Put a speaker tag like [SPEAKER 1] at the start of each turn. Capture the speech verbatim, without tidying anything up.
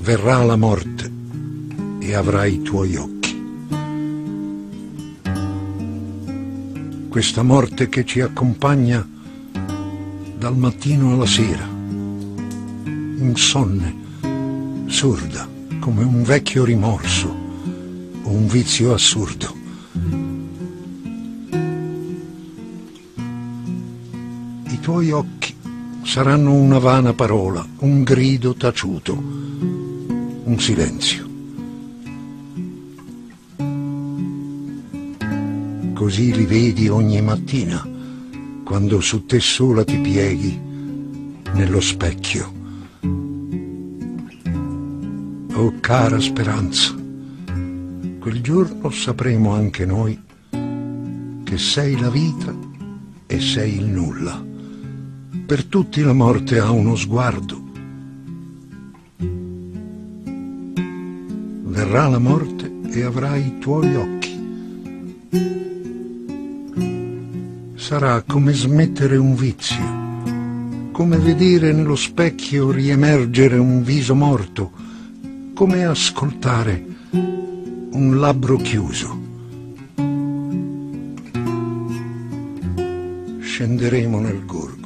[SPEAKER 1] verrà la morte e avrai i tuoi occhi. Questa morte che ci accompagna dal mattino alla sera, insonne, sorda, come un vecchio rimorso o un vizio assurdo. I tuoi occhi saranno una vana parola, un grido taciuto, un silenzio. Così li vedi ogni mattina, quando su te sola ti pieghi nello specchio. Oh cara speranza, quel giorno sapremo anche noi che sei la vita e sei il nulla. Per tutti la morte ha uno sguardo. Verrà la morte e avrai i tuoi occhi. Sarà come smettere un vizio, come vedere nello specchio riemergere un viso morto, come ascoltare un labbro chiuso. Scenderemo nel gorgo.